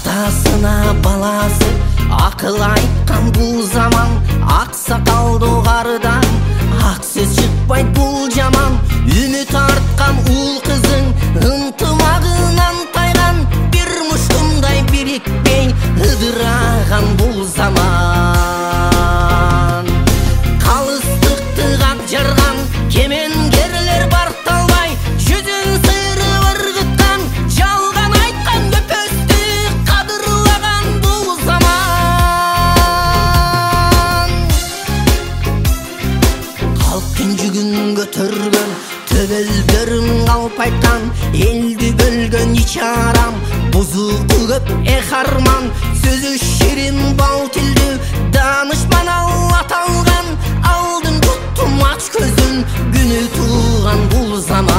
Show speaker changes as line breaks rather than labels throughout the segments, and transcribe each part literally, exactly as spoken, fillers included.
атасына баласы акыл айткан бул заман. Ак сакалды карыдан ак сөз чыкпайт бул жаман. Үмүт арткан ул кызың ынтымагынан тайган. Бир мушкундай бирикпей ыдыраган бул заман. Калыстыкты как жарган кемеңгерлер барталбай, жүзүн сырып ыргыткан жалган айткан көпөстү кадырлаган бул заман. Калк күнжүгүн көтөргөн төбөлдөрүн калп айткан, элди бөлгөн ич арам бузуку көп эх арман. Сөзү ширин бал тилдүү данышман ал аталган. Алдын туттум ач көзүн күнү тууган бул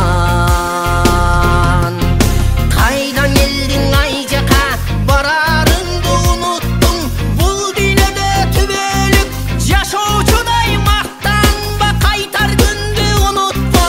заман. Кайдан келдиң ай жака барарыңды уnuттуң. Бул дүйнөдө түбөлүк жашоочудай мактанба, кайтар күндү унутпа.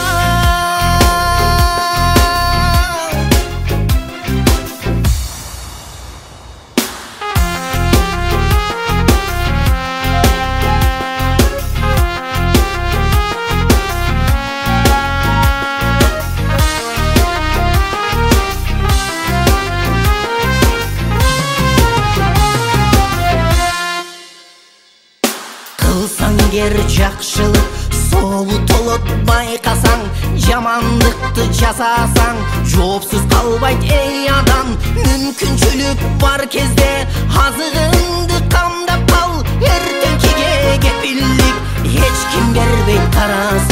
Кылсаң кер жакшылык соолу толот байкасаң, жамандыкты жасасаң жоопсуз калбайт эй адам. Мүмкүнчүлүк бар кезде азыгыңды камдап кал. Эртеңкиге кепилдик эч ким бербейт карасаң.